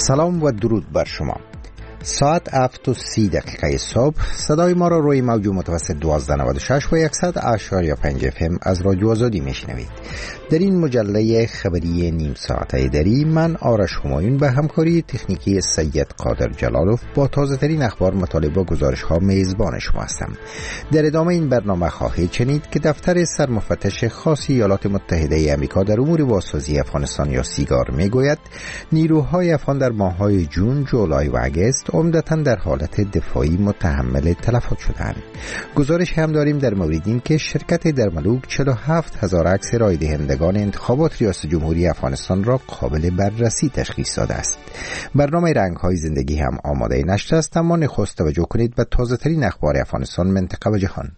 سلام و درود بر شما. ساعت 7:30 صبح صدای ما را روی موج متوسط 1296 و 100.5 FM از رادیو آزادی میشنوید. در این مجله خبری نیم ساعته دری من آرش همایون به همکاری تکنیکی سید قادر جلالوف با تازه ترین اخبار، مطالب و گزارش ها میزبان شما هستم. در ادامه این برنامه خواهید شنید که دفتر سرمفتش خاص ایالات متحده آمریکا در امور بازسازی افغانستان یا سیگار میگوید نیروهای افغان در ماه‌های جون، جولای و اگست عمدتاً در حالت دفاعی متحمل تلفات شدند. گزارش هم داریم در مورد این که شرکت درملوک 47,000 عکس رای دهندگان انتخابات ریاست جمهوری افغانستان را قابل بررسی تشخیص داده است. برنامه رنگ‌های زندگی هم آماده نشر است، اما نخست توجه کنید به تازه ترین اخبار افغانستان، منطقه و جهان.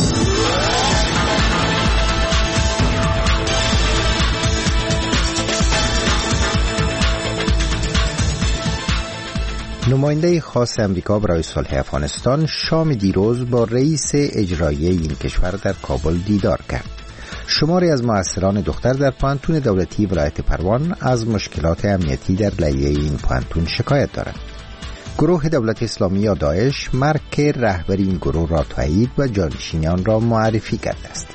نماینده خاص امریکا برای صلح افغانستان شام دیروز با رئیس اجرایی این کشور در کابل دیدار کرد. شماری از مؤثران دختر در پوهنتون دولتی ولایت پروان از مشکلات امنیتی در لیلیه این پوهنتون شکایت دارند. گروه دولت اسلامی یا داعش مرگ رهبر این گروه را تایید و جانشینان را معرفی کرده است.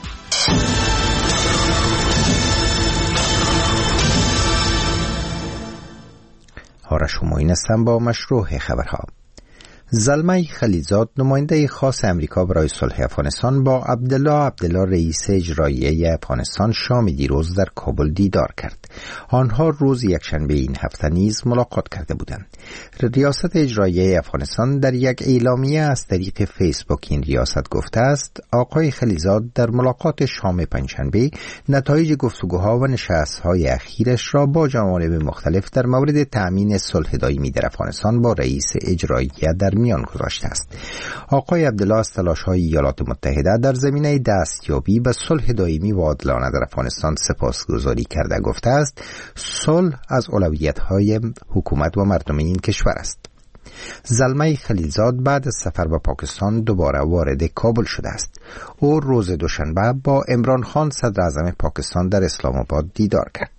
آرش همایون هستم با مشروع خبرها. زلمه خلیلزاد نماینده خاص امریکا برای صلح افغانستان با عبدالله رئیس اجرایی افغانستان شام دیروز در کابل دیدار کرد. آنها روز یکشنبه این هفته نیز ملاقات کرده بودند. ریاست اجرایی افغانستان در یک اعلامیه از طریق فیسبوک این ریاست گفته است آقای خلیلزاد در ملاقات شام پنجشنبه نتایج گفتگوها و نشست‌های اخیرش را با جوانب مختلف در مورد تأمین صلح دائمی در افغانستان با رئیس اجرایی در میان گذاشته است. آقای عبدالله از تلاش‌های ایالات متحده در زمینه دستیابی به صلح دائمی و عادلانه در افغانستان سپاسگزاری کرده گفته است صلح از اولویت‌های حکومت و مردم این کشور است. زلمه خلیلزاد بعد از سفر به پاکستان دوباره وارد کابل شده است. او روز دوشنبه با عمران خان صدر اعظم پاکستان در اسلام آباد دیدار کرد.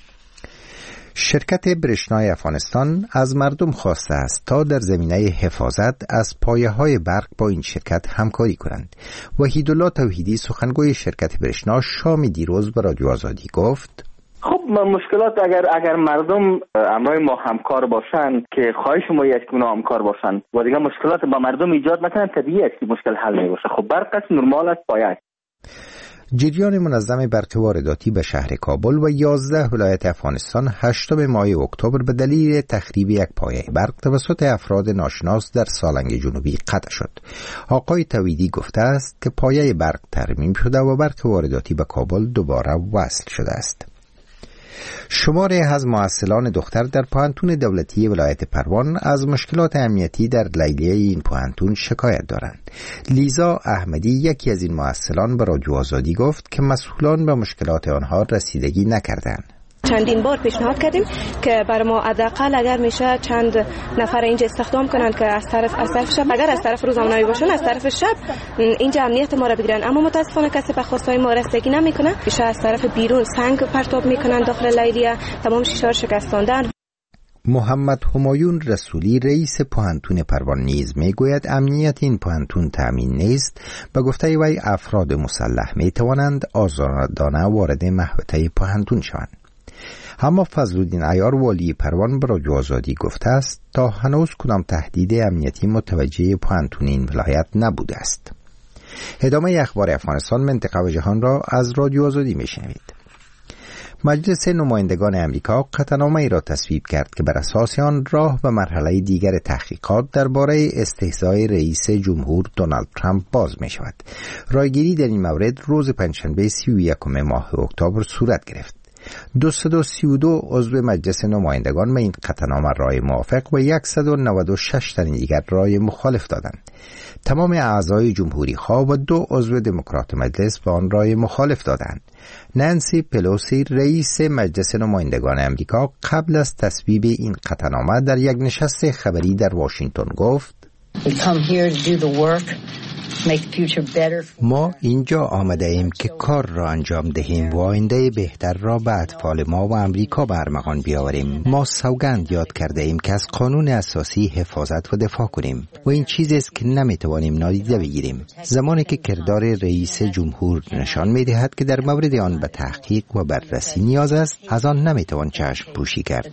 شرکت برشنای افغانستان از مردم خواسته است تا در زمینه حفاظت از پایه‌های برق با این شرکت همکاری کنند. وحیدالله توحیدی سخنگوی شرکت برشنا شام دیروز به رادیو آزادی گفت: خب مشکلات اگر مردم همراه ما همکار باشن که خواهش ما است که اونا همکار باشن و دیگه مشکلات با مردم ایجاد نکنن، طبیعی است که مشکل حل نمیشه. خب برق است، نرمال است، باید جریان منظم برق وارداتی به شهر کابل و 11 ولایت افغانستان 8 ماه اکتبر به دلیل تخریب یک پایه برق توسط افراد ناشناس در سالنگ جنوبی قطع شد. آقای توحیدی گفته است که پایه برق ترمیم شده و برق وارداتی به کابل دوباره وصل شده است. شماری از مؤثران دختر در پوهنتون دولتی ولایت پروان از مشکلات امنیتی در لیلیه این پوهنتون شکایت دارند. لیزا احمدی یکی از این مؤثران به رادیو آزادی گفت که مسئولان به مشکلات آنها رسیدگی نکردند. چندین بار پیشنهاد کردیم که برای ما حداقل اگر میشه چند نفر اینجا استخدام کنن که از طرف شب، اگر از طرف روزنامه‌نگاری باشن از طرف شب اینجا امنیت ما را بگیرن، اما متاسفانه کسی به خواستهای ما رسیدگی نمیکنه. میشه از طرف بیرون سنگ پرتاب میکنن داخل لیلیه، تمام شیشه را شکستاندن. محمد همایون رسولی رئیس پوهنتون پروان نیز میگوید امنیت این پوهنتون تامین نیست. به گفته وی افراد مسلح میتوانند آزادانه وارد محوطه پوهنتون شوند. اما فضلالدین عیار والی پروان به رادیو آزادی گفته است تا هنوز کدام تهدید امنیتی متوجه پوهنتون این ولایت نبوده است. ادامه اخبار افغانستان، منطقه و جهان را از رادیو آزادی میشنوید. مجلس نمایندگان امریکا قطعنامه‌ای را تصویب کرد که بر اساس آن راه و مرحله دیگر تحقیقات درباره استهزای رئیس جمهور دونالد ترامپ باز می شود. رایگیری در این مورد روز پنجشنبه 31 ماه اکتبر صورت گرفت. 232 عضو مجلس نمایندگان به این قطعنامه رای موافق و 196 تن دیگر رای مخالف دادند. تمام اعضای جمهوری خواه و 2 عضو دموکرات مجلس به آن رای مخالف دادند. نانسی پلوسی رئیس مجلس نمایندگان امریکا قبل از تصویب این قطعنامه در یک نشست خبری در واشنگتن گفت: ما اینجا آمده ایم که کار را انجام دهیم و آینده بهتر را به اطفال ما و امریکا به ارمغان بیاوریم. ما سوگند یاد کرده ایم که از قانون اساسی حفاظت و دفاع کنیم و این چیزی است که نمیتوانیم نادیده بگیریم. زمانی که کردار رئیس جمهور نشان میدهد که در مورد آن به تحقیق و بررسی نیاز است، از آن نمیتوان چشم پوشی کرد.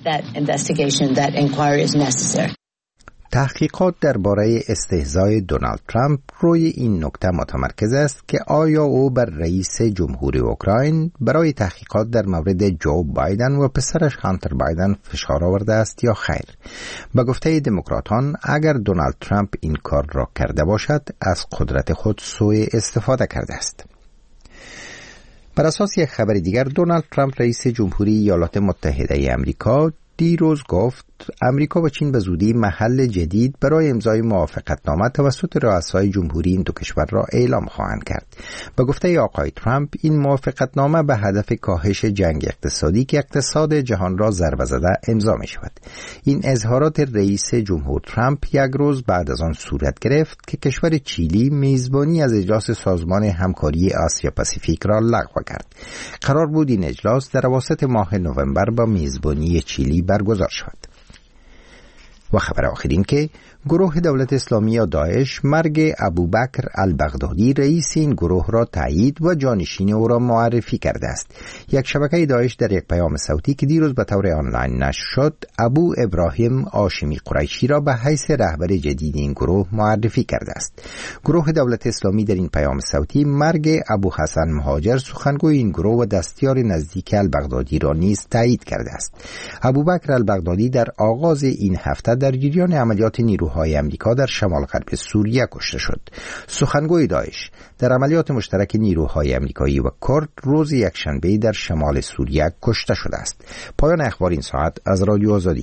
تحقیقات درباره استهزای دونالد ترامپ روی این نکته متمرکز است که آیا او بر رئیس جمهوری اوکراین برای تحقیقات در مورد جو بایدن و پسرش هانتر بایدن فشار آورده است یا خیر. به گفته دموکراتان اگر دونالد ترامپ این کار را کرده باشد از قدرت خود سوء استفاده کرده است. بر اساس یک خبر دیگر دونالد ترامپ رئیس جمهوری ایالات متحده آمریکا دیروز گفت امریکا و چین به زودی محل جدید برای امضای موافقتنامه توسط رؤسای جمهوری این دو کشور را اعلام خواهند کرد. به گفته آقای ترامپ این موافقتنامه به هدف کاهش جنگ اقتصادی که اقتصاد جهان را ضربه زده امضا می شود. این اظهارات رئیس جمهور ترامپ یک روز بعد از آن صورت گرفت که کشور چیلی میزبانی از اجلاس سازمان همکاری آسیا پاسیفیک را لغو کرد. قرار بود این اجلاس در اواسط ماه نوامبر با میزبانی چیلی برگزار شود. و خبر آخرین که گروه دولت اسلامی یا داعش مرگ ابوبکر البغدادی رئیس این گروه را تایید و جانشین او را معرفی کرده است. یک شبکه داعش در یک پیام صوتی که دیروز به طور آنلاین نشر شد ابو ابراهیم هاشمی قریشی را به حیث رهبر جدید این گروه معرفی کرده است. گروه دولت اسلامی در این پیام صوتی مرگ ابو حسن مهاجر سخنگوی این گروه و دستیار نزدیک البغدادی را نیز تایید کرده است. ابوبکر البغدادی در آغاز این هفته در جریان عملیات نیروهای آمریکا در شمال غرب سوریه کشته شد. سخنگوی داعش در عملیات مشترک نیروهای آمریکایی و کرد روز یکشنبه در شمال سوریه کشته شده است. پایان اخبار این ساعت از رادیو آزادی.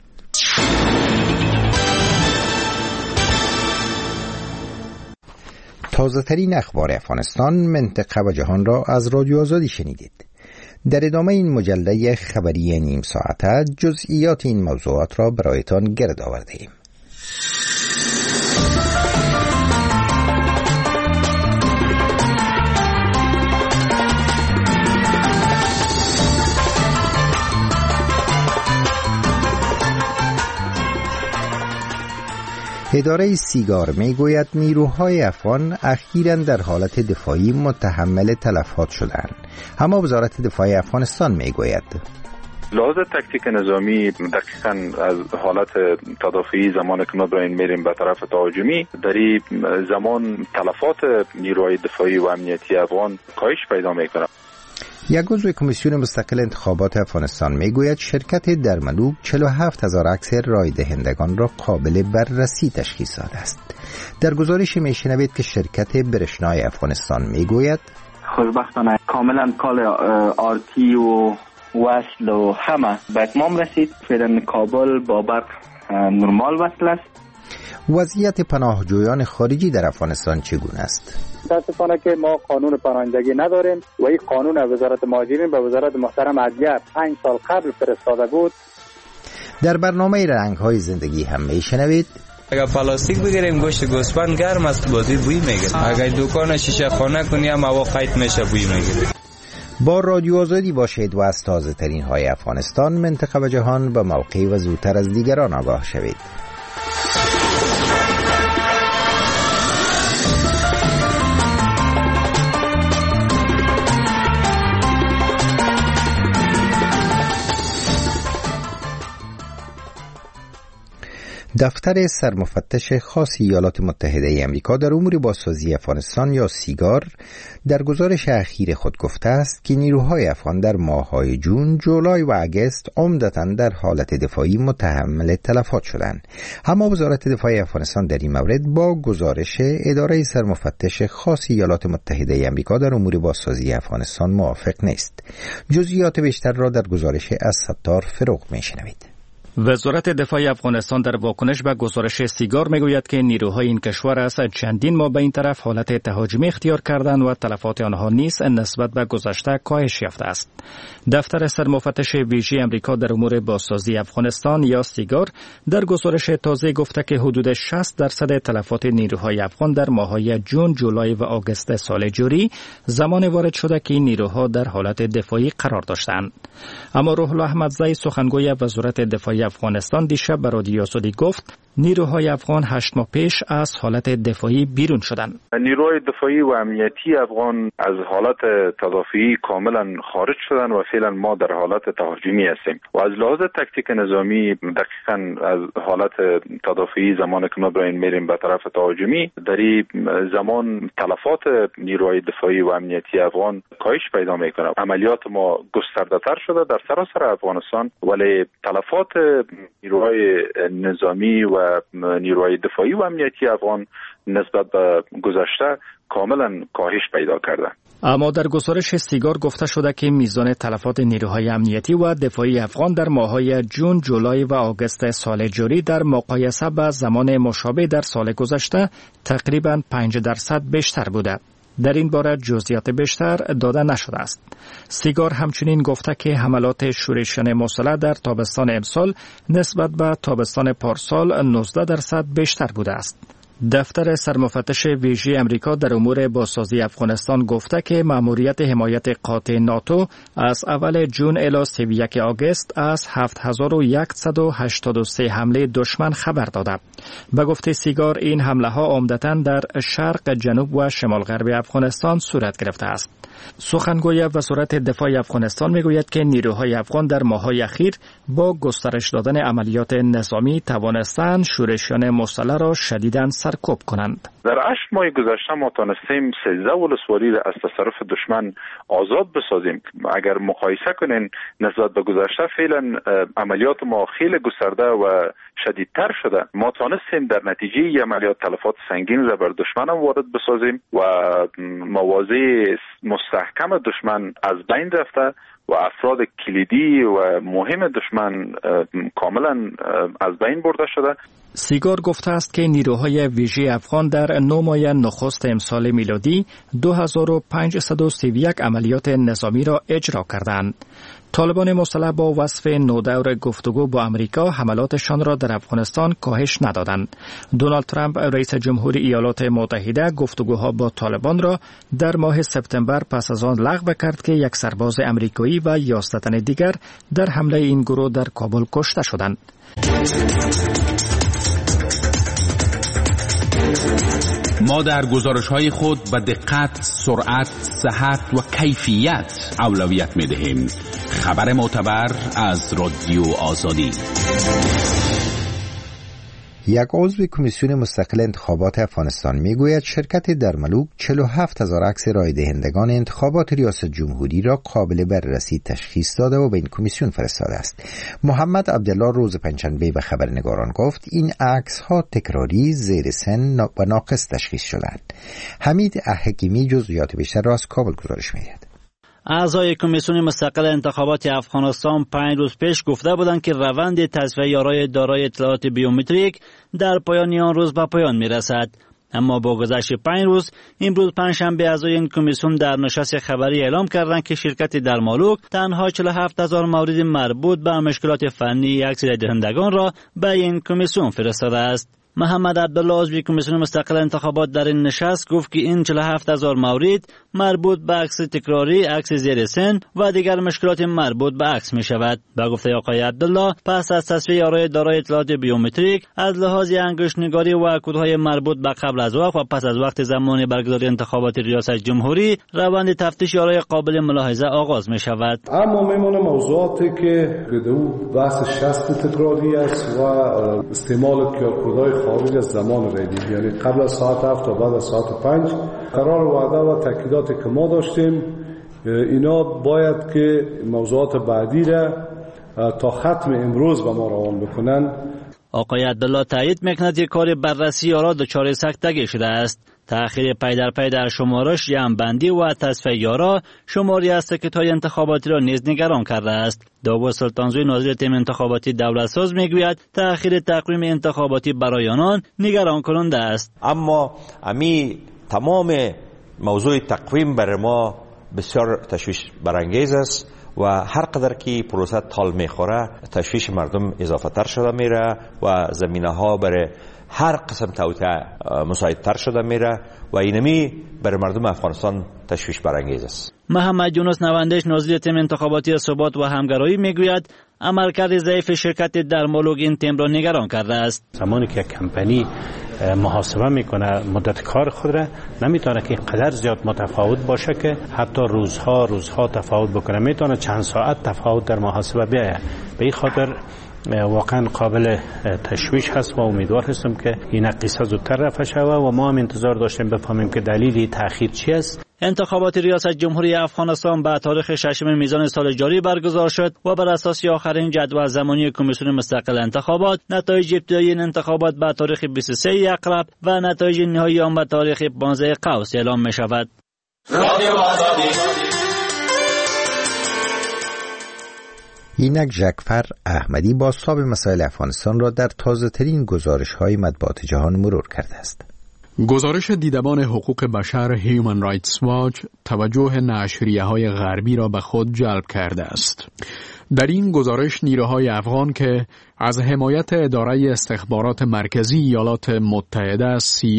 تازه ترین اخبار افغانستان، منطقه و جهان را از رادیو آزادی شنیدید. در ادامه این مجله خبری نیم ساعته جزئیات این موضوعات را برایتان گرد آورده ایم. اداره سیگار می گوید نیروهای افغان اخیراً در حالت دفاعی متحمل تلفات شدند. اما وزارت دفاع افغانستان می گوید لحاظ تکتیک نظامی دقیقاً از حالت تدافعی زمان که ما برین میریم به طرف تهاجمی در این زمان تلفات نیروهای دفاعی و امنیتی افغان کاهش پیدا میکنه. یک عضو کمیسیون مستقل انتخابات افغانستان میگوید شرکت درملوک 47,000 عکس رای دهندگان را قابل بررسی تشخیص داده است. در گزارش میشنوید که شرکت برشنای افغانستان میگوید خوشبختانه کاملا کال آرتی و وصل و همه به اتمام رسید. فعلا کابل با برق نرمال وصل است. وضعیت پناهجویان خارجی در افغانستان چگونه است؟ متاسفانه که ما قانون پناهندگی نداریم و این قانون وزارت مهاجرین به وزارت محترم عدلیه 5 سال قبل فرستاده بود. در برنامه رنگ‌های زندگی هم میشنوید اگر پلاستیک بگیریم گوشت گوسفند گرم است بازی بوی میگیره. اگر دکان شیشه خانه کنیم هوا قیت میشه بوی میگیره. با رادیو آزادی باشید و از تازه ترین های افغانستان، منطقه و جهان به موقع و زودتر از دیگران آگاه شوید. دفتر سرمفتش خاص ایالات متحده آمریکا در امور بازسازی افغانستان یا سیگار در گزارش اخیر خود گفته است که نیروهای افغان در ماه‌های جون، جولای و آگوست عمدتاً در حالت دفاعی متحمل تلفات شدند. اما وزارت دفاع افغانستان در این مورد با گزارش اداره سرمفتش خاص ایالات متحده آمریکا در امور بازسازی افغانستان موافق نیست. جزئیات بیشتر را در گزارش از ستار فروغ می‌شنوید. وزارت دفاع افغانستان در واکنش به گزارش سیگار میگوید که نیروهای این کشور از چندین ماه به این طرف حالت تهاجمی اختیار کردند و تلفات آنها نیز نسبت به گذشته کاهش یافته است. دفتر سرمفتش ویژه آمریکا در امور بازسازی افغانستان یا سیگار در گزارش تازه گفته که حدود 60% تلفات نیروهای افغان در ماه‌های جون، جولای و آگوست سال جاری زمان وارد شده که این نیروها در حالت دفاعی قرار داشتند. اما روح الله احمدزی سخنگوی وزارت دفاع افغانستان دیشب به رادیو آزادی گفت نیروهای افغان 8 ماه پیش از حالت دفاعی بیرون شدند. نیروهای دفاعی و امنیتی افغان از حالت تدافعی کاملا خارج شدند و فعلا ما در حالت تهاجمی هستیم و از لحاظ تکتیک نظامی دقیقاً از حالت تدافعی زمانی که ما برای میریم به طرف تهاجمی در این زمان تلفات نیروهای دفاعی و امنیتی افغان کاهش پیدا میکنه. عملیات ما گسترده‌تر شده در سراسر افغانستان ولی تلفات نیروهای نظامی و نیروهای دفاعی و امنیتی افغان نسبت به گذشته کاملا کاهش پیدا کرده. اما در گزارش سیگار گفته شده که میزان تلفات نیروهای امنیتی و دفاعی افغان در ماه‌های جون، جولای و آگوست سال جاری در مقایسه با زمان مشابه در سال گذشته تقریباً 5% بیشتر بوده. در این باره جزئیات بیشتر داده نشده است. سیگار همچنین گفته که حملات شورشیان مسلح در تابستان امسال نسبت به تابستان پارسال 19% بیشتر بوده است. دفتر سرمفتش ویژه آمریکا در امور بازسازی افغانستان گفته که مأموریت حمایت قاطع ناتو از اول جون الی 31 آگوست از 7183 حمله دشمن خبر داده. به گفته سیگار این حمله ها عمدتاً در شرق، جنوب و شمال غرب افغانستان صورت گرفته است. سخنگوی وزارت دفاع افغانستان میگوید که نیروهای افغان در ماه‌های اخیر با گسترش دادن عملیات نظامی توانستند شورشیان مسلح را شدیداً سرکوب کنند. در 8 ماه گذشته ما تانستیم 13 ولسوالی را از تصرف دشمن آزاد بسازیم. اگر مقایسه کنین نسبت به گذشته فعلا عملیات ما خیلی گسترده و شدیدتر شده. ما تانستیم در نتیجه عملیات تلفات سنگین را بر دشمن هم وارد بسازیم و مواضع مستحکم دشمن از بین رفته و افراد کلیدی و مهم دشمن کاملا از بین برده شده. سیگار گفته است که نیروهای ویژه افغان در 9 ماه نخست امسال میلادی 2531 عملیات نظامی را اجرا کردند. طالبان مسلح با وصف نودور گفتگو با امریکا حملاتشان را در افغانستان کاهش ندادند. دونالد ترامپ رئیس جمهوری ایالات متحده گفتگوها با طالبان را در ماه سپتامبر پس از آن لغو کرد که یک سرباز امریکایی و 11 تن دیگر در حمله این گروه در کابل کشته شدند. ما در گزارش‌های خود به دقت، سرعت، صحت و کیفیت اولویت می‌دهیم. خبر معتبر از رادیو آزادی. یک عضو کمیسیون مستقل انتخابات افغانستان میگوید شرکت درملوک 47,000 عکس رای دهندگان انتخابات ریاست جمهوری را قابل بررسی تشخیص داده و به این کمیسیون فرستاده است. محمد عبدالله روز پنجشنبه به خبرنگاران گفت این عکس ها تکراری، زیر سن و ناقص تشخیص شدند. حمید حکیمی جزئیات بیشتر را از کابل گزارش می‌دهد. اعضای کمیسیون مستقل انتخابات افغانستان 5 روز پیش گفته بودند که روند تصفیه یارای دارای اطلاعات بیومتریک در پایان آن روز به پایان می‌رسد. اما با گذشت 5 روز امروز پنجشنبه اعضای این کمیسیون در نشست خبری اعلام کردند که شرکت درمالوک تنها 47,000 مورد مربوط به مشکلات فنی عکس دهندگان را به این کمیسیون فرستاده است. محمد عبدالله عضو کمیسیون مستقل انتخابات در این نشست گفت که این 47,000 مورد مربوط به عکس تکراری، عکس زیر سن و دیگر مشکلات مربوط به عکس می شود. به گفته آقای عبدالله پس از تصفیه یارای دارای اطلاعات بیومتریک از لحاظ انگشت‌نگاری و کدهای مربوط به قبل از وقت و پس از وقت زمان برگزاری انتخابات ریاست جمهوری روند تفتیش یارای قابل ملاحظه آغاز می شود. اما میمونه موضوعاتی که بدو بحث شست تکراری است و استعمال کدهای خارج از زمان ریلی، یعنی قبل از ساعت 7 تا بعد از ساعت 5. قرار وعده و تاکیداتی که ما داشتیم اینا باید که موضوعات بعدی را تا ختم امروز به ما روان بکنن. آقای عبدالله تایید میکند که کار بررسی یارا دچار سکتگی شده است. تأخیر پی در پی در شمارش، جمع‌بندی و تصفیه یارا شماری از تکت‌های انتخاباتی را نیز نگران کرده است. داوود سلطانزوی ناظر تیم انتخاباتی دولتساز میگوید تأخیر تقویم انتخاباتی برای آنان نگران کننده است. اما امی تمام موضوع تقویم برای ما بسیار تشویش برانگیز است و هر قدر که پروسه طول میخوره تشویش مردم اضافه تر شده میره و زمینه ها برای هر قسم توطئه مساعدتر شده میره و اینمی برای مردم افغانستان تشویش برانگیز است. محمد یونس نوندش ناظر تیم انتخاباتی ثبات و همگرایی میگوید عملکرد ضعیف شرکت در مالوگ این تیم را نگران کرده است. زمانی که کمپانی محاسبه میکنه مدت کار خود را، نمیتونه که قدر زیاد متفاوت باشه که حتی روزها تفاوت بکنه، میتونه چند ساعت تفاوت در محاسبه بیاید. به این خاطر واقعا قابل تشویش هست و امیدوار هستم که این قصه زودتر رفع شود و ما هم انتظار داشتیم بفهمیم که دلیل تأخیر چی است. انتخابات ریاست جمهوری افغانستان به تاریخ 6 میزان سال جاری برگزار شد و بر اساس آخرین جدول زمانی کمیسیون مستقل انتخابات نتایج ابتدایی این انتخابات به تاریخ 23 اقرب و نتایج نهایی آن به تاریخ 15 قوس اعلام می شود. اینک جعفر احمدی بازتاب مسائل افغانستان را در تازه‌ترین گزارش‌های مطبوعات جهان مرور کرده است. گزارش دیدبان حقوق بشر هیومن رایتس واچ توجه نشریه‌های غربی را به خود جلب کرده است. در این گزارش نیروهای افغان که از حمایت اداره استخبارات مرکزی ایالات متحده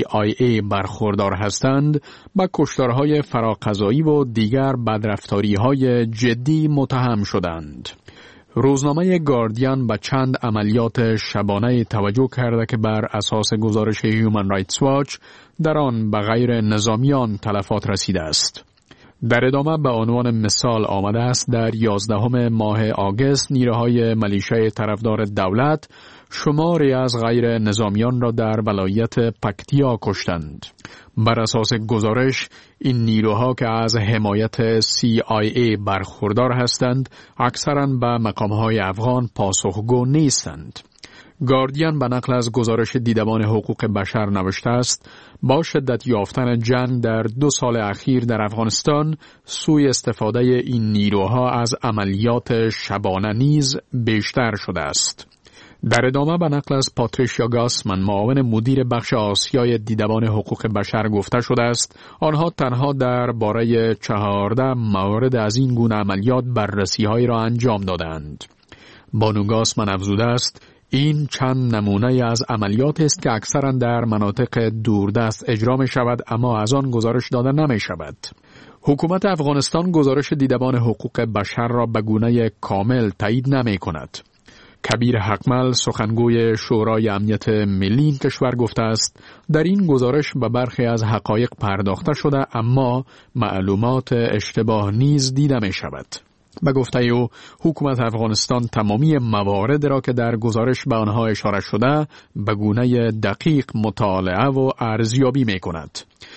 CIA برخوردار هستند، به کشتارهای فراقضایی و دیگر بدرفتاری‌های جدی متهم شدند. روزنامه گاردین به چند عملیات شبانه توجه کرده که بر اساس گزارش هیومن رایتس واچ در آن به غیر نظامیان تلفات رسیده است. در ادامه به عنوان مثال آمده است در 11 ماه آگوست نیروهای ملیشه طرفدار دولت شماری از غیر نظامیان را در ولایت پکتیا کشتند. بر اساس گزارش این نیروها که از حمایت CIA برخوردار هستند اکثراً به مقامهای افغان پاسخگو نیستند. گاردین به نقل از گزارش دیدبان حقوق بشر نوشته است با شدت یافتن جنگ در 2 سال اخیر در افغانستان سوء استفاده این نیروها از عملیات شبانه نیز بیشتر شده است. در ادامه به نقل از پاتریشیا گاسمن معاون مدیر بخش آسیای دیدبان حقوق بشر گفته شده است آنها تنها در باره 14 مورد از این گونه عملیات بررسی‌هایی را انجام دادند. بانو گاسمن افزوده است این چند نمونه از عملیات است که اکثرا در مناطق دوردست اجرا می شود اما از آن گزارش داده نمی شود. حکومت افغانستان گزارش دیدبان حقوق بشر را به گونه کامل تایید نمی کند. کبیر حقمل سخنگوی شورای امنیت ملی این کشور گفته است در این گزارش به برخی از حقایق پرداخته شده اما معلومات اشتباه نیز دیده می شود. به گفته او حکومت افغانستان تمامی موارد را که در گزارش به آنها اشاره شده به گونه دقیق مطالعه و ارزیابی می کند.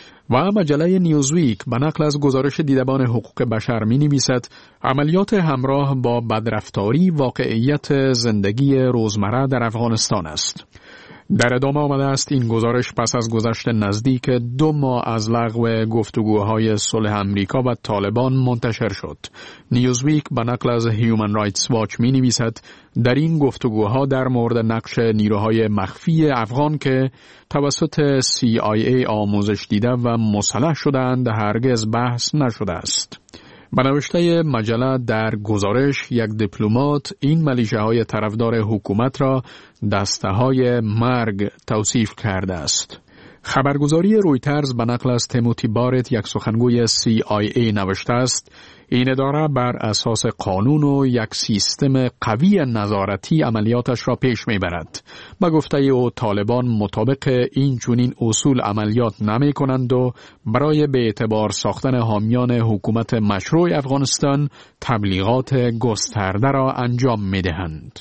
و مجله نیوزویک به نقل از گزارش دیدبان حقوق بشر می نویسد عملیات همراه با بدرفتاری واقعیت زندگی روزمره در افغانستان است. در ادامه آمده است این گزارش پس از گذشت نزدیک 2 ماه از لغو گفتگوهای صلح امریکا و طالبان منتشر شد. نیوزویک به نقل از هیومن رایتس واچ می نویسد در این گفتگوها در مورد نقش نیروهای مخفی افغان که توسط CIA آموزش دیده و مسلح شدند هرگز بحث نشده است. به نوشته مجله در گزارش یک دیپلمات این ملیشه های طرفدار حکومت را دسته های مرگ توصیف کرده است. خبرگزاری رویترز به نقل از تیموتی بارت یک سخنگوی CIA نوشته است این اداره بر اساس قانون و یک سیستم قوی نظارتی عملیاتش را پیش میبرد. به گفته او طالبان مطابق این چنین اصول عملیات نمی کنند و برای به اعتبار ساختن حامیان حکومت مشروع افغانستان تبلیغات گسترده را انجام می دهند.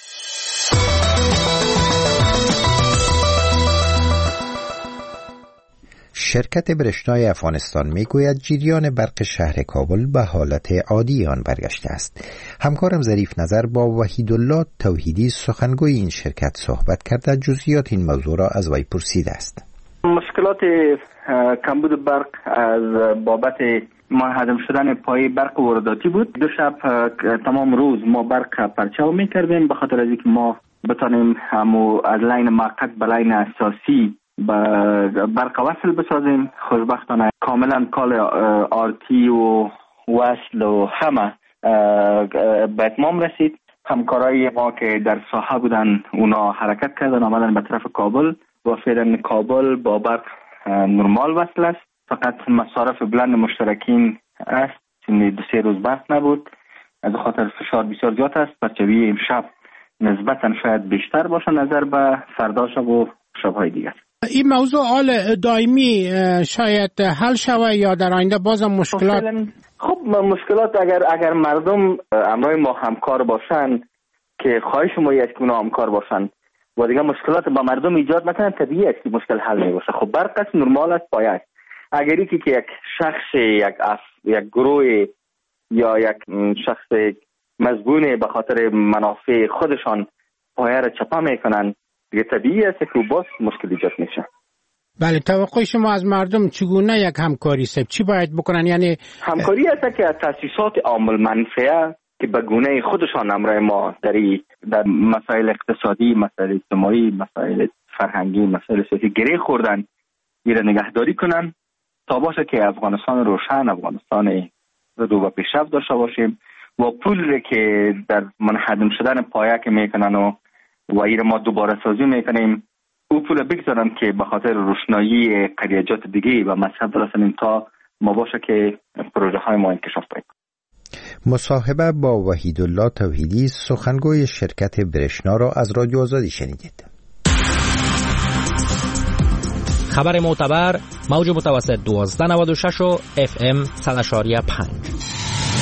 شرکت برشنای افغانستان میگوید جریان برق شهر کابل به حالت عادی آن برگشته است. همکارم ظریف نظر با وحیدالله توحیدی سخنگوی این شرکت صحبت کرده جزئیات این موضوع را از وی پرسیده است. مشکلات مشکلات کمبود برق از بابت منهدم شدن پای برق وارداتی بود. 2 شب تمام روز ما برق پرچاو میکردیم به خاطر از اینکه ما بتانیم همو از لاین موقت به لاین اساسی برق وصل بسازیم. خوشبختانه کاملا کال آرتی و وصل و همه به اتمام رسید. همکارای ما که در ساحه بودن اونا حرکت کردن آمدن به طرف کابل و فعلا کابل با برق نرمال وصل است. فقط مصارف بلند مشترکین است. 2-3 روز برق نبود. از خاطر فشار بسیار زیاد است. پرچوی امشب نسبتا شاید بیشتر باشه نظر به فردا شب و شب‌های دیگر. این موضوع حال دائمی شاید حل شود یا در آینده باز مشکلات؟ خب مشکلات اگر مردم همراه ما همکار باشن که خواهش ما است که اونا همکار باشن و دیگه مشکلات با مردم ایجاد نکنن طبیعی است که مشکل حل نمیشه. خب برق است نرمال است پایه. اگر یکی که یک شخص یک گروه یا یک شخص مزبون به خاطر منافع خودشان پایه را چپا میکنن دیگه طبیعی است که باز مشکل ایجاد میشه. بله، توقع شما از مردم چگونه یک همکاری است؟ چی باید بکنن؟ یعنی همکاری است که از تاسیسات عامل منفعه که به گونه خودشان همراه ما در مسائل اقتصادی، مسائل اجتماعی، مسائل فرهنگی، مسائل سیاسی گره خوردن میره نگهداری کنن تا باشه که افغانستان روشن، افغانستان رو به پیشرفت داشته باشیم و پول که در منهدم شدن پایه که میکنن و ایر ما دوباره سازی میکنیم او پول بگذارن که به خاطر روشنایی قریجات دیگه و مذهب برسنیم تا ما باشه که پروژه های ما انکشاف پیدا کنه. مصاحبه با وحیدالله توحیدی سخنگوی شرکت برشنا را از رادیو آزادی شنیدید. خبر معتبر موج متوسط 1296 و FM 100.5.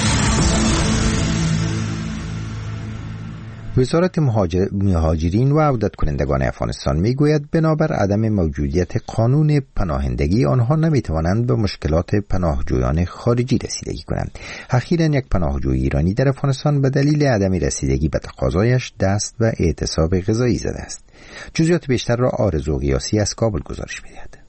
وزارت مهاجرین و عودت کنندگان افغانستان میگوید بنابر عدم موجودیت قانون پناهندگی آنها نمیتوانند به مشکلات پناهجویان خارجی رسیدگی کنند. اخیراً یک پناهجوی ایرانی در افغانستان به دلیل عدم رسیدگی به تقاضایش دست و اعتصاب غذایی زده است. جزئیات بیشتر را آرزو قیاسی از کابل گزارش می‌دهد.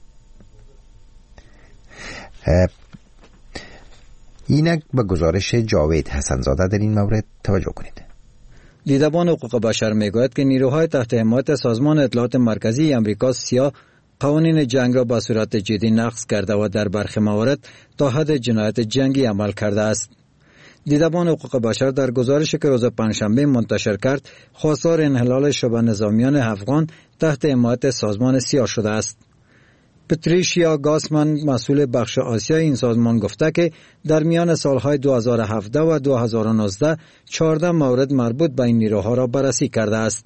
اینک به گزارش جاوید حسن‌زاده در این مورد توجه کنید. دیدبان حقوق بشر میگوید که نیروهای تحت حمایت سازمان اطلاعات مرکزی امریکا سیا قوانین جنگ را به صورت جدی نقض کرده و در برخی موارد تا حد جنایت جنگی عمل کرده است. دیدبان حقوق بشر در گزارشی که روز پنجشنبه منتشر کرد خواستار انحلال شبه نظامیان افغان تحت حمایت سازمان سیا شده است. پتریشیا گاسمن مسئول بخش آسیای این سازمان گفته که در میان سالهای 2017 و 2019 14 مورد مربوط به این نیروها را بررسی کرده است.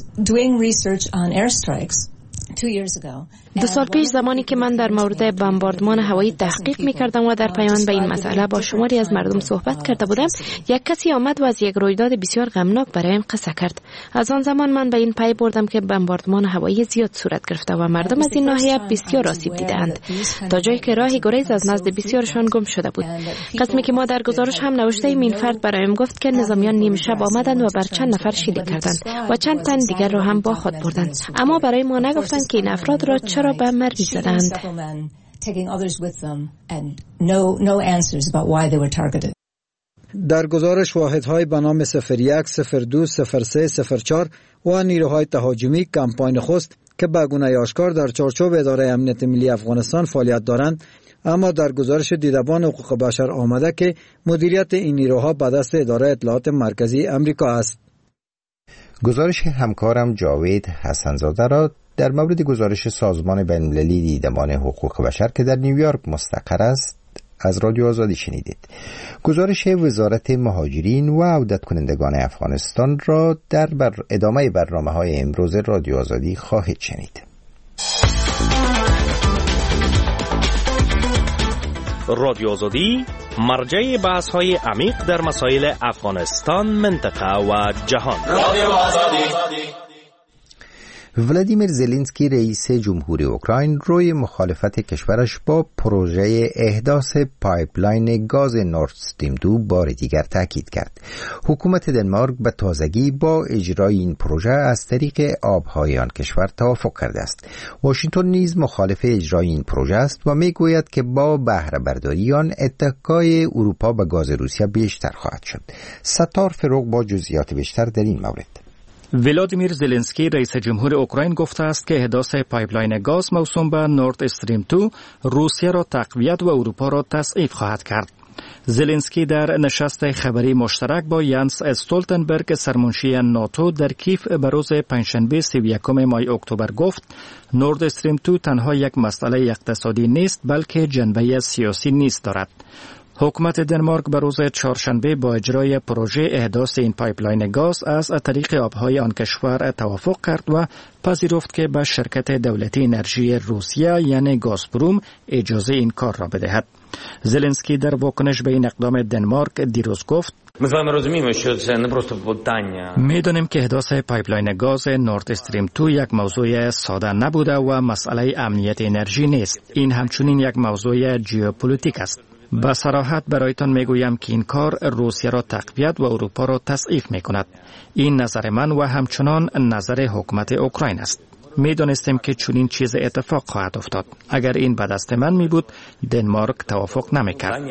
2 سال پیش زمانی که من در مورد بمباردمان هوایی تحقیق می‌کردم و در پایان به این مسئله با شماری از مردم صحبت کرده بودم، یک کسی آمد و از یک رویداد بسیار غمناک برایم قصه کرد. از آن زمان من به این پی بردم که بمباردمان هوایی زیاد صورت گرفته و مردم از این ناحیه بسیار آسیب دیدند تا جایی که راهی گریز از نزد بسیارشان گم شده بود. قسمی که ما در گزارش هم نوشته‌ایم این فرد برایم گفت که نظامیان نیم شب آمدند و بر چند نفر شلیک کردند و چند تن دیگر را هم با خود بردند، اما برای ما نگفتند که این افراد را چرا به مردی زدند. در گزارش واحدهای به نام 01, 02, 03, 04 و نیروهای تهاجمی کمپاین خست که به گونه آشکار در چارچوب اداره امنیت ملی افغانستان فعالیت دارند، اما در گزارش دیدبان حقوق بشر آمده که مدیریت این نیروها به دست اداره اطلاعات مرکزی امریکا است. گزارش همکارم جاوید حسن‌زاده را در مورد گزارش سازمان بین‌المللی دیدبان حقوق بشر که در نیویورک مستقر است از رادیو آزادی شنیدید. گزارش وزارت مهاجرین و عودت کنندگان افغانستان را در ادامه برنامه‌های امروز رادیو آزادی خواهید شنید. رادیو آزادی مرجع بحث‌های عمیق در مسائل افغانستان، منطقه و جهان. رادیو آزادی. ولادیمیر زلنسکی رئیس جمهوری اوکراین روی مخالفت کشورش با پروژه احداث پایپلاین گاز نورد استریم 2 بار دیگر تاکید کرد. حکومت دنمارک به تازگی با اجرای این پروژه از طریق آبهای آن کشور توافق کرده است. واشنگتن نیز مخالف اجرای این پروژه است و میگوید که با بهره برداری آن اتکای اروپا به گاز روسیه بیشتر خواهد شد. ستار فروغ با جزئیات بیشتر در این مورد. ولادیمیر زلنسکی رئیس جمهور اوکراین گفته است که احداث پایپلاین گاز موسوم به نورد استریم 2 روسیه را تقویت و اروپا را تضعیف خواهد کرد. زلنسکی در نشست خبری مشترک با یانس استولتنبرگ سرمنشی ناتو در کیف به روز پنجشنبه 31 ماه اکتبر گفت نورد استریم 2 تنها یک مسئله اقتصادی نیست بلکه جنبه سیاسی نیز دارد. حکومت دنمارک به روز چهارشنبه با اجرای پروژه احداث این پایپلاین گاز از طریق آبهای آن کشور توافق کرد و پذیرفت که به شرکت دولتی انرژی روسیه یعنی گازپروم اجازه این کار را بدهد. زلنسکی در واکنش به این اقدام دنمارک دیروز گفت می‌دانیم که احداث پایپلاین گاز نورد استریم 2 یک موضوع ساده نبوده و مسئله امنیت انرژی نیست. این همچنین یک موضوع ژئوپلیتیک است. با صراحت برایتان میگویم که این کار روسیه را تقویت و اروپا را تضعیف میکند. این نظر من و همچنان نظر حکومت اوکراین است. میدانستیم که چنین چیز اتفاق خواهد افتاد. اگر این به دست من می بود دنمارک توافق نمیکرد.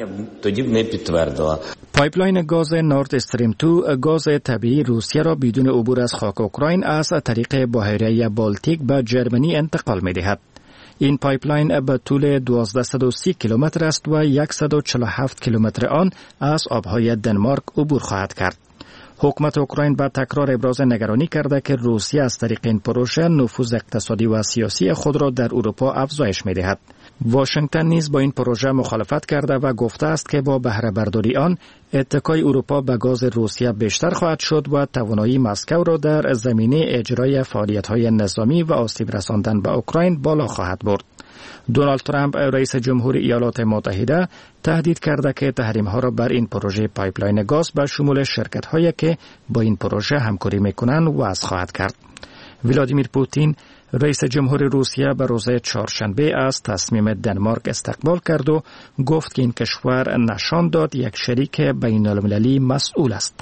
پایپلاین گاز نورد استریم 2 گاز طبیعی روسیه را بدون عبور از خاک اوکراین از طریق بحیره بالتیک به جرمنی انتقال میدهد. این پایپلاین به طول 1230 کیلومتر است و 147 کیلومتر آن از آبهای دنمارک عبور خواهد کرد. حکومت اوکراین با تکرار ابراز نگرانی کرده که روسیه از طریق این پروژه نفوذ اقتصادی و سیاسی خود را در اروپا افزایش می‌دهد. واشنگتن نیز با این پروژه مخالفت کرده و گفته است که با بهره برداری آن اتکای اروپا به گاز روسیه بیشتر خواهد شد و توانایی مسکو را در زمینه اجرای فعالیت‌های نظامی و آسیب رساندن به اوکراین بالا خواهد برد. دونالد ترامپ رئیس جمهوری ایالات متحده تهدید کرده که تحریم‌ها را بر این پروژه پایپلاین گاز به شمول شرکت‌هایی که با این پروژه همکاری می‌کنند وضع خواهد کرد. ولادیمیر پوتین رئیس جمهور روسیه به روز چهارشنبه از تصمیم دنمارک استقبال کرد و گفت که این کشور نشان داد یک شریک بین‌المللی مسئول است.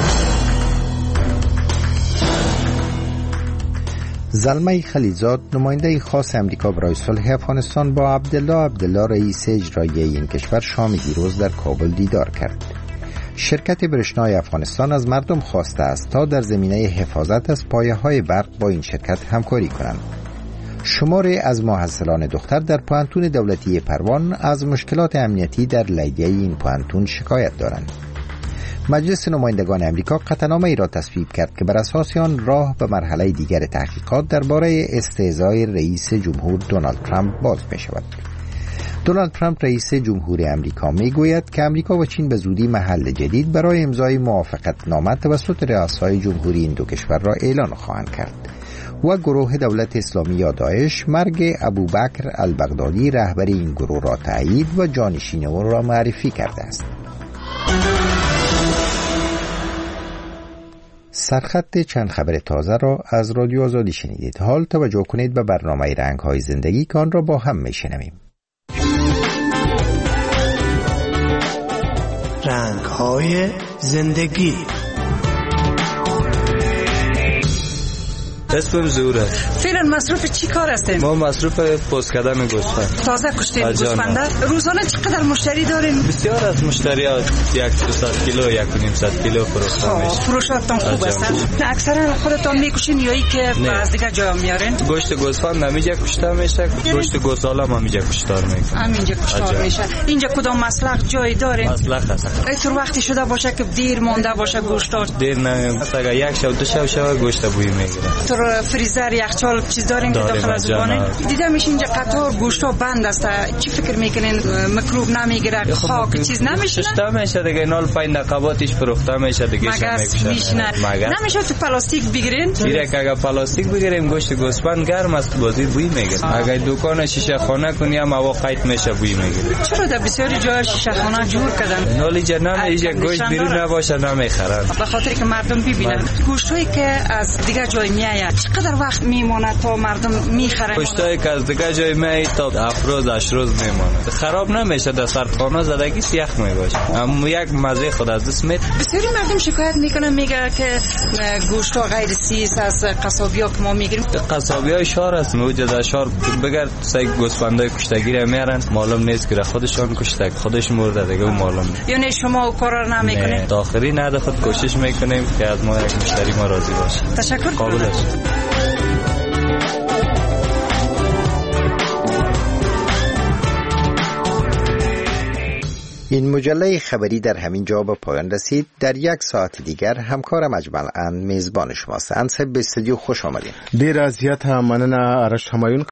زلمه خلیلزاد نماینده خاص امریکا برای صلح افغانستان با عبدالله رئیس اجرایی این کشور شام دیروز در کابل دیدار کرد. شرکت برشنای افغانستان از مردم خواسته است تا در زمینه حفاظت از پایه‌های برق با این شرکت همکاری کنند. شماری از محصلان دختر در پوهنتون دولتی پروان از مشکلات امنیتی در لیلیه این پوهنتون شکایت دارند. مجلس نمایندگان امریکا قطعنامه‌ای را تصویب کرد که بر اساس آن راه به مرحله دیگر تحقیقات درباره استهزای رئیس جمهور دونالد ترامپ باز می‌شود. دونالد ترامپ رئیس جمهور امریکا میگوید که امریکا و چین به زودی محل جدید برای امضای موافقتنامه توسط رؤسای جمهوری این دو کشور را اعلان خواهند کرد و گروه دولت اسلامی یا داعش مرگ ابوبکر البغدادی رهبر این گروه را تایید و جانشین او را معرفی کرده است. سرخط چند خبر تازه را از رادیو آزادی شنیدید. حال توجه کنید به برنامه رنگ‌های زندگی که آن را با هم میشنویم. رنگ‌های زندگی. اسمم زوره. فعلا مصروف چی کار هستین؟ ما مصروف پوست کردن گوسفند. تازه کشتین گوسفند؟ روزانه چقدر مشتری دارین؟ بسیار از مشتریات 100 کیلو 1.5 کیلو فروخته میشه. فروشاتون خوب است. اکثرا خودتون میکشین یا ای که از دیگه جا میارین؟ گوشت گوسفند نمیجا کشته میشه، گوشت گوساله هم نمیجا کشتار میکنه. همینجا کشتار میشه. اینجا کدام مسلخ جای دارین؟ مسلخ هست. ایتر وقتی شده باشه که دیر مونده باشه گوشتار؟ دیر نه، اگه یک شب دو شب گوشت بوی میگیره. فریزر یخچال چیز دارین که داخل از زبانه دیدم میشه اینجا قطار گوشتا بند است. چی فکر میکنین میکروب نمیگیره خاک چیز نمیشه؟ شسته میشه دیگه نال پای نقاباتش فروخته میشه دیگه نمیشه تو پلاستیک بگیرین؟ دیره که اگه پلاستیک بگیریم گوشت گوسفند گرم است بازی بوی میگیره. اگه دکان شیشه خانه کنی هم هوا قیت میشه بوی میگیره. چرا در بسیاری جای شیشه خانه جور کردن؟ نالی جنان ایجا گوشت بیرون نباشه نمیخرن. به خاطر که مردم ببینن گوشتایی که از دیگه جای میآید میآید؟ چقدر وقت میمونه تا مردم میخرن؟ گوشتای که از دیگه جای میآید تا 7 روز 8 روز میمونه. خراب نمیشه، در سردخانه زدگی یخ میباشه، اما یک مزه خود از دست میاد. بسیاری مردم شکایت میکنن، میگه که گوشت غیر سیس از قصابیا که ما میگیریم. قصابیای شهر است، موجود شهر بگرد سگ گوسفندای کشتگی میارن، معلوم نیست که خودشون کشته، خودش مرده دیگه معلوم نیست. یعنی شما کار نمیکنید؟ داخلی نه، خود کوشش میکنیم که از ما یک مشتری ما راضی باشه. تشکر. قابل است. این مجله خبری در همین جا به پایان رسید. در یک ساعت دیگر همکارم اجمل میزبان شماست. انصب به استودیو خوش آمدید. دیر از یت ممنون آرش همایون.